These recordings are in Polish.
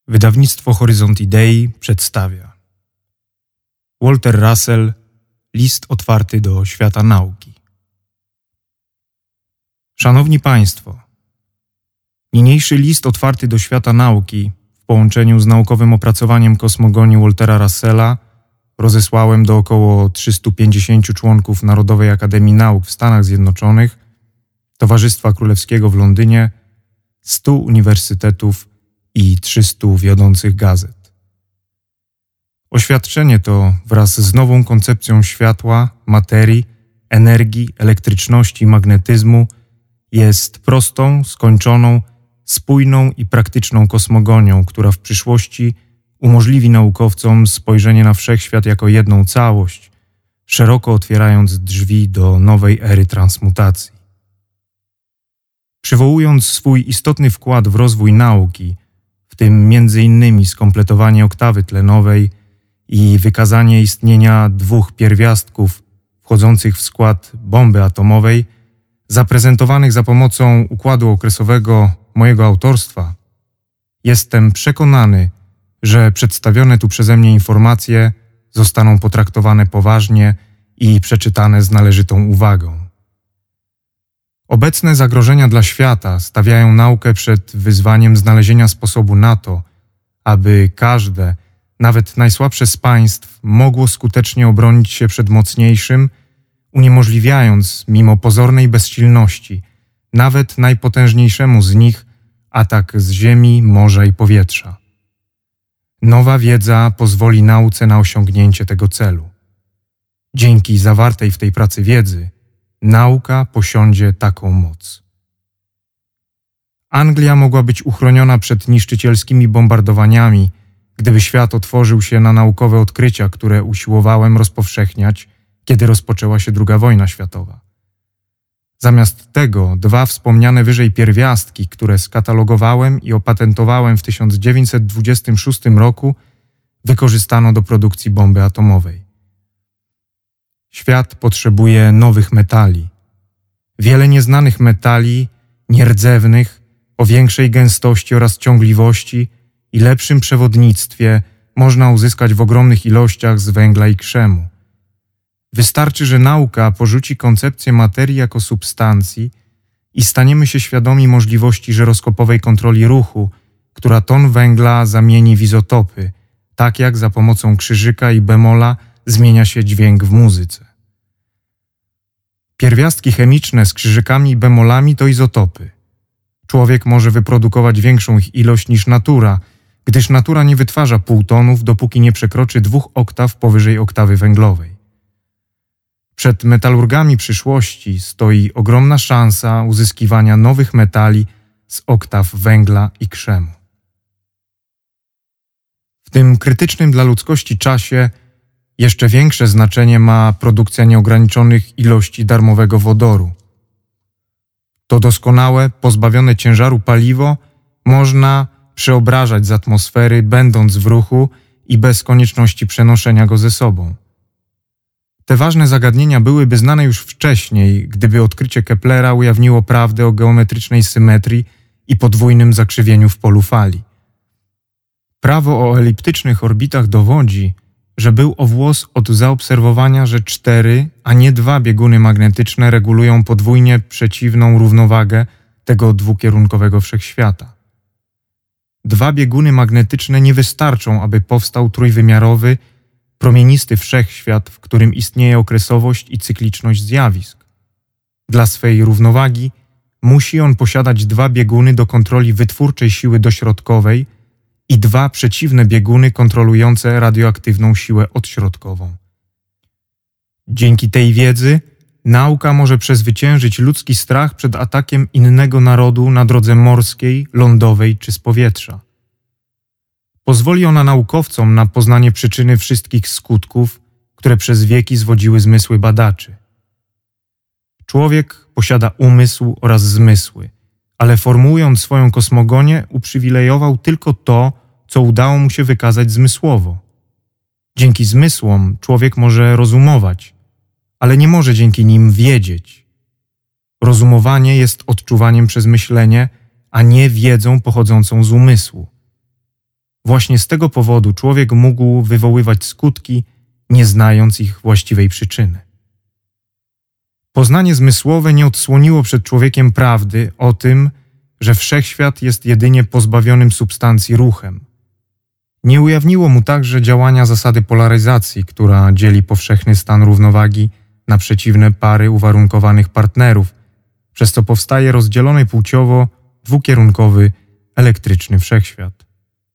Wydawnictwo Horyzont Idei przedstawia Walter Russell, list otwarty do świata nauki. Szanowni Państwo, niniejszy list otwarty do świata nauki w połączeniu z naukowym opracowaniem kosmogonii Waltera Russella rozesłałem do około 350 członków Narodowej Akademii Nauk w Stanach Zjednoczonych, Towarzystwa Królewskiego w Londynie, 100 uniwersytetów i 300 wiodących gazet. Oświadczenie to wraz z nową koncepcją światła, materii, energii, elektryczności, magnetyzmu jest prostą, skończoną, spójną i praktyczną kosmogonią, która w przyszłości umożliwi naukowcom spojrzenie na wszechświat jako jedną całość, szeroko otwierając drzwi do nowej ery transmutacji. Przywołując swój istotny wkład w rozwój nauki, w tym m.in. skompletowanie oktawy tlenowej i wykazanie istnienia dwóch pierwiastków wchodzących w skład bomby atomowej, zaprezentowanych za pomocą układu okresowego mojego autorstwa, jestem przekonany, że przedstawione tu przeze mnie informacje zostaną potraktowane poważnie i przeczytane z należytą uwagą. Obecne zagrożenia dla świata stawiają naukę przed wyzwaniem znalezienia sposobu na to, aby każde, nawet najsłabsze z państw mogło skutecznie obronić się przed mocniejszym, uniemożliwiając, mimo pozornej bezsilności, nawet najpotężniejszemu z nich atak z ziemi, morza i powietrza. Nowa wiedza pozwoli nauce na osiągnięcie tego celu. Dzięki zawartej w tej pracy wiedzy nauka posiądzie taką moc. Anglia mogła być uchroniona przed niszczycielskimi bombardowaniami, gdyby świat otworzył się na naukowe odkrycia, które usiłowałem rozpowszechniać, kiedy rozpoczęła się II wojna światowa. Zamiast tego dwa wspomniane wyżej pierwiastki, które skatalogowałem i opatentowałem w 1926 roku, wykorzystano do produkcji bomby atomowej. Świat potrzebuje nowych metali. Wiele nieznanych metali, nierdzewnych, o większej gęstości oraz ciągliwości i lepszym przewodnictwie można uzyskać w ogromnych ilościach z węgla i krzemu. Wystarczy, że nauka porzuci koncepcję materii jako substancji i staniemy się świadomi możliwości żyroskopowej kontroli ruchu, która ton węgla zamieni w izotopy, tak jak za pomocą krzyżyka i bemola zmienia się dźwięk w muzyce. Pierwiastki chemiczne z krzyżykami i bemolami to izotopy. Człowiek może wyprodukować większą ich ilość niż natura, gdyż natura nie wytwarza półtonów, dopóki nie przekroczy 2 oktaw powyżej oktawy węglowej. Przed metalurgami przyszłości stoi ogromna szansa uzyskiwania nowych metali z oktaw węgla i krzemu. W tym krytycznym dla ludzkości czasie jeszcze większe znaczenie ma produkcja nieograniczonych ilości darmowego wodoru. To doskonałe, pozbawione ciężaru paliwo można przeobrażać z atmosfery, będąc w ruchu i bez konieczności przenoszenia go ze sobą. Te ważne zagadnienia byłyby znane już wcześniej, gdyby odkrycie Keplera ujawniło prawdę o geometrycznej symetrii i podwójnym zakrzywieniu w polu fali. Prawo o eliptycznych orbitach dowodzi, że był o włos od zaobserwowania, że 4, a nie 2 bieguny magnetyczne regulują podwójnie przeciwną równowagę tego dwukierunkowego wszechświata. 2 bieguny magnetyczne nie wystarczą, aby powstał trójwymiarowy, promienisty wszechświat, w którym istnieje okresowość i cykliczność zjawisk. Dla swej równowagi musi on posiadać 2 bieguny do kontroli wytwórczej siły dośrodkowej i 2 przeciwne bieguny kontrolujące radioaktywną siłę odśrodkową. Dzięki tej wiedzy nauka może przezwyciężyć ludzki strach przed atakiem innego narodu na drodze morskiej, lądowej czy z powietrza. Pozwoli ona naukowcom na poznanie przyczyny wszystkich skutków, które przez wieki zwodziły zmysły badaczy. Człowiek posiada umysł oraz zmysły, ale formułując swoją kosmogonię uprzywilejował tylko to, co udało mu się wykazać zmysłowo. Dzięki zmysłom człowiek może rozumować, ale nie może dzięki nim wiedzieć. Rozumowanie jest odczuwaniem przez myślenie, a nie wiedzą pochodzącą z umysłu. Właśnie z tego powodu człowiek mógł wywoływać skutki, nie znając ich właściwej przyczyny. Poznanie zmysłowe nie odsłoniło przed człowiekiem prawdy o tym, że wszechświat jest jedynie pozbawionym substancji ruchem. Nie ujawniło mu także działania zasady polaryzacji, która dzieli powszechny stan równowagi na przeciwne pary uwarunkowanych partnerów, przez co powstaje rozdzielony płciowo, dwukierunkowy, elektryczny wszechświat.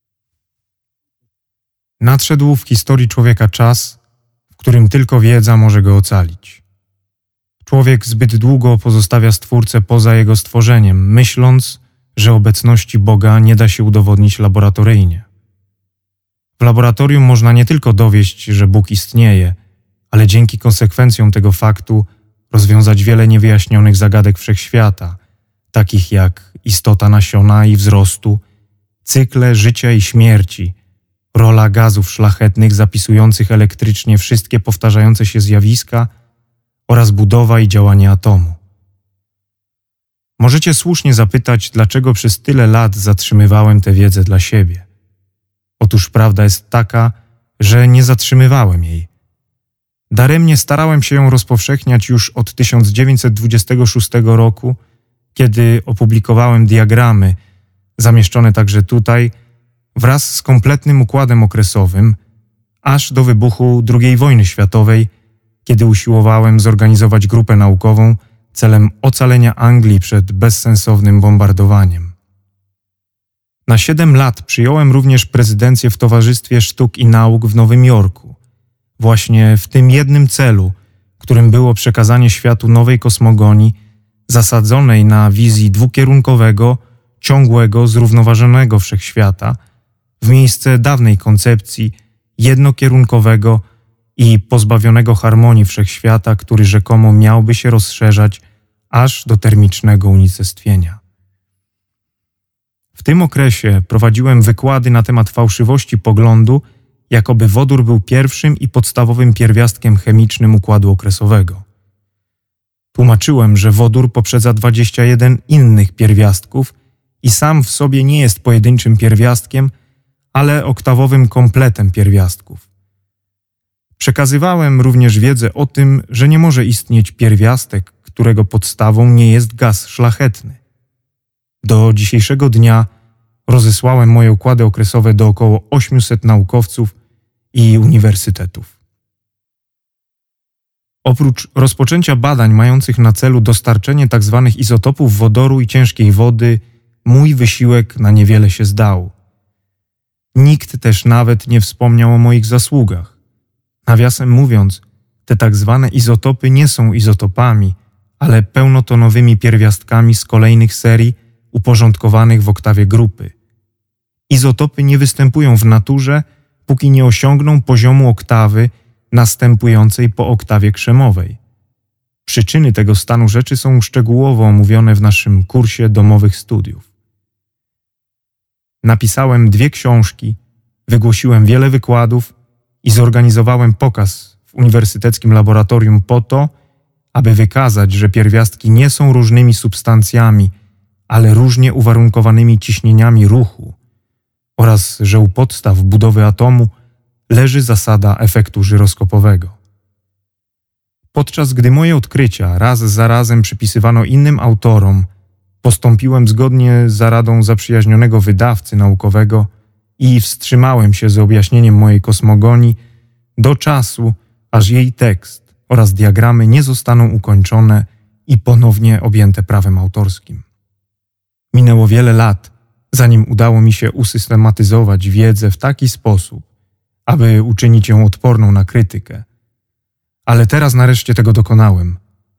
Nadszedł w historii człowieka czas, w którym tylko wiedza może go ocalić. Człowiek zbyt długo pozostawia Stwórcę poza jego stworzeniem, myśląc, że obecności Boga nie da się udowodnić laboratoryjnie. W laboratorium można nie tylko dowieść, że Bóg istnieje, ale dzięki konsekwencjom tego faktu rozwiązać wiele niewyjaśnionych zagadek wszechświata, takich jak istota nasiona i wzrostu, cykle życia i śmierci, rola gazów szlachetnych zapisujących elektrycznie wszystkie powtarzające się zjawiska oraz budowa i działanie atomu. Możecie słusznie zapytać, dlaczego przez tyle lat zatrzymywałem tę wiedzę dla siebie. Otóż prawda jest taka, że nie zatrzymywałem jej. Daremnie starałem się ją rozpowszechniać już od 1926 roku, kiedy opublikowałem diagramy, zamieszczone także tutaj, wraz z kompletnym układem okresowym, aż do wybuchu II wojny światowej, kiedy usiłowałem zorganizować grupę naukową celem ocalenia Anglii przed bezsensownym bombardowaniem. Na 7 lat przyjąłem również prezydencję w Towarzystwie Sztuk i Nauk w Nowym Jorku, właśnie w tym jednym celu, którym było przekazanie światu nowej kosmogonii zasadzonej na wizji dwukierunkowego, ciągłego, zrównoważonego wszechświata w miejsce dawnej koncepcji jednokierunkowego i pozbawionego harmonii wszechświata, który rzekomo miałby się rozszerzać aż do termicznego unicestwienia. W tym okresie prowadziłem wykłady na temat fałszywości poglądu, jakoby wodór był pierwszym i podstawowym pierwiastkiem chemicznym układu okresowego. Tłumaczyłem, że wodór poprzedza 21 innych pierwiastków i sam w sobie nie jest pojedynczym pierwiastkiem, ale oktawowym kompletem pierwiastków. Przekazywałem również wiedzę o tym, że nie może istnieć pierwiastek, którego podstawą nie jest gaz szlachetny. Do dzisiejszego dnia rozesłałem moje układy okresowe do około 800 naukowców i uniwersytetów. Oprócz rozpoczęcia badań mających na celu dostarczenie tzw. izotopów wodoru i ciężkiej wody, mój wysiłek na niewiele się zdał. Nikt też nawet nie wspomniał o moich zasługach. Nawiasem mówiąc, te tzw. izotopy nie są izotopami, ale pełnotonowymi pierwiastkami z kolejnych serii uporządkowanych w oktawie grupy. Izotopy nie występują w naturze, póki nie osiągną poziomu oktawy następującej po oktawie krzemowej. Przyczyny tego stanu rzeczy są szczegółowo omówione w naszym kursie domowych studiów. Napisałem 2 książki, wygłosiłem wiele wykładów i zorganizowałem pokaz w uniwersyteckim laboratorium po to, aby wykazać, że pierwiastki nie są różnymi substancjami, ale różnie uwarunkowanymi ciśnieniami ruchu oraz że u podstaw budowy atomu leży zasada efektu żyroskopowego. Podczas gdy moje odkrycia raz za razem przypisywano innym autorom, postąpiłem zgodnie z zaradą zaprzyjaźnionego wydawcy naukowego i wstrzymałem się z objaśnieniem mojej kosmogonii do czasu, aż jej tekst oraz diagramy nie zostaną ukończone i ponownie objęte prawem autorskim. Minęło wiele lat, zanim udało mi się usystematyzować wiedzę w taki sposób, aby uczynić ją odporną na krytykę. Ale teraz nareszcie tego dokonałem.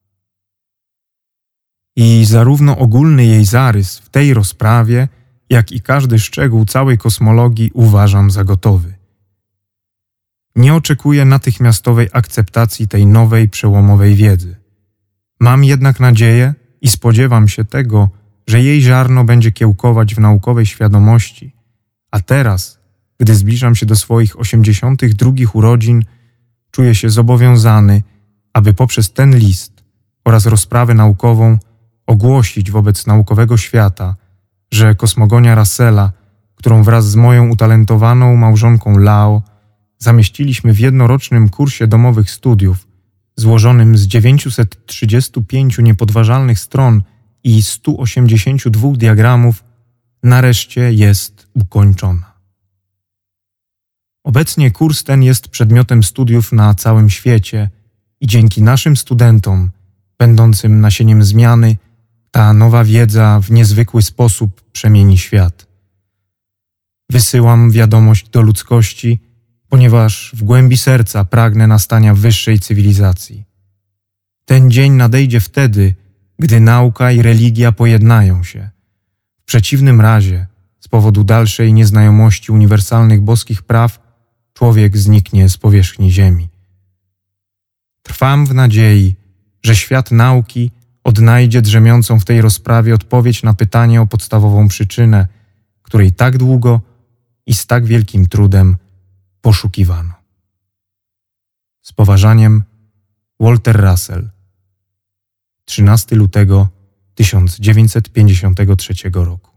I zarówno ogólny jej zarys w tej rozprawie, jak i każdy szczegół całej kosmologii uważam za gotowy. Nie oczekuję natychmiastowej akceptacji tej nowej, przełomowej wiedzy. Mam jednak nadzieję i spodziewam się tego, że jej ziarno będzie kiełkować w naukowej świadomości, a teraz, gdy zbliżam się do swoich 82 urodzin, czuję się zobowiązany, aby poprzez ten list oraz rozprawę naukową ogłosić wobec naukowego świata, że kosmogonia Russella, którą wraz z moją utalentowaną małżonką Lao zamieściliśmy w jednorocznym kursie domowych studiów, złożonym z 935 niepodważalnych stron i 182 diagramów, nareszcie jest ukończona. Obecnie kurs ten jest przedmiotem studiów na całym świecie i dzięki naszym studentom, będącym nasieniem zmiany, ta nowa wiedza w niezwykły sposób przemieni świat. Wysyłam wiadomość do ludzkości, ponieważ w głębi serca pragnę nastania wyższej cywilizacji. Ten dzień nadejdzie wtedy, gdy nauka i religia pojednają się. W przeciwnym razie, z powodu dalszej nieznajomości uniwersalnych boskich praw, człowiek zniknie z powierzchni ziemi. Trwam w nadziei, że świat nauki odnajdzie drzemiącą w tej rozprawie odpowiedź na pytanie o podstawową przyczynę, której tak długo i z tak wielkim trudem poszukiwano. Z poważaniem, Walter Russell, 13 lutego 1953 roku.